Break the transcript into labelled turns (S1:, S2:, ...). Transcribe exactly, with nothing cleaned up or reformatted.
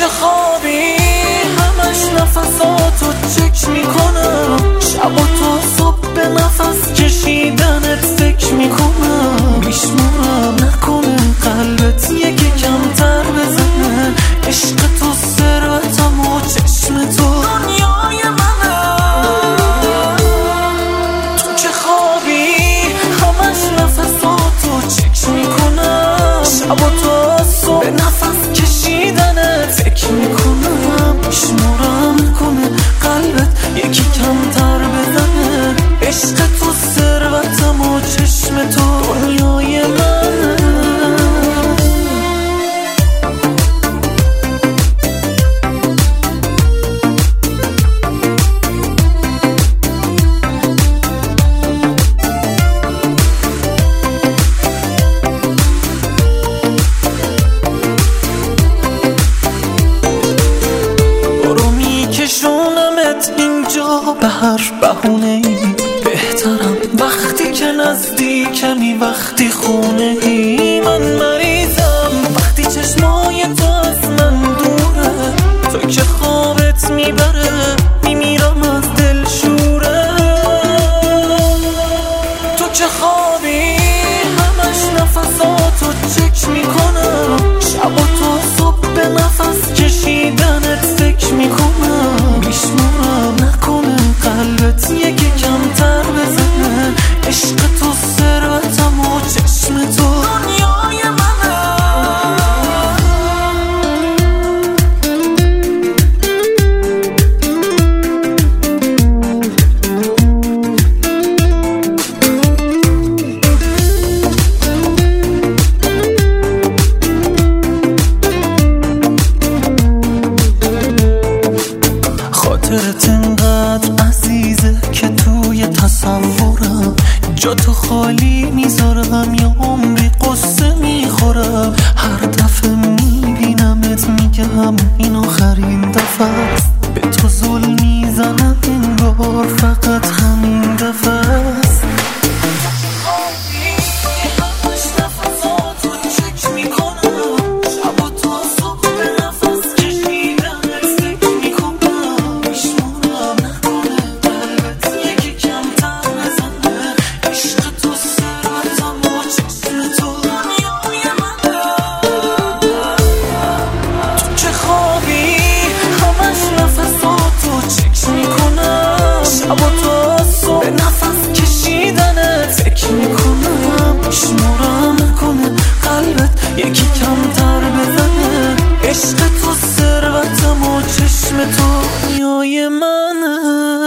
S1: چه خوابی همش نفساتو چک میکنم، شب و تا صبح به نفس کشیدنت فکر میکنم، میشمارم نکنه قلبت یکی کمتر بزنه، عشق تو ثروتم و چشم تو دنیای منه. تو چه خوابی همش نفساتو چک میکنم، شب و تا صبح به نفس کشیدنت فکر میکنم، میشمارم نکنه قلبت یکی کمتر بزنه، عشق تو ثروتم و چشم تو دنیای منه. اینجا به هر بهونه‌ای بهترم وقتی که نزدیکمی، وقتی خونه ای من مریضم، وقتی چشمای تو از من دوره، تو که خوابت میبره میمیرم از دل شوره. تو که خوابی همش نفساتو چک میکنم، شب و تا صبح به نفس کشیدنت فکر میکنم، میشمارم نکنه قلبت یکی کمتر بزنه، عشق تو ثروتم و چشم تو دنیای منه. خاطرت انقدر عزیزه که توی تصورم، جا تو خالی میذارم یا عمری قصه میخورم، هر دفعه میبینمت میگم این آخرین دفعه است، به تو ظلم میزنم انگار فقط همین دفعه است. به نفس کشیدنت فکر میکنم، میشمارم نکنه قلبت یکی کمتر بزنه، عشق تو ثروتم و چشم تو دنیای منه.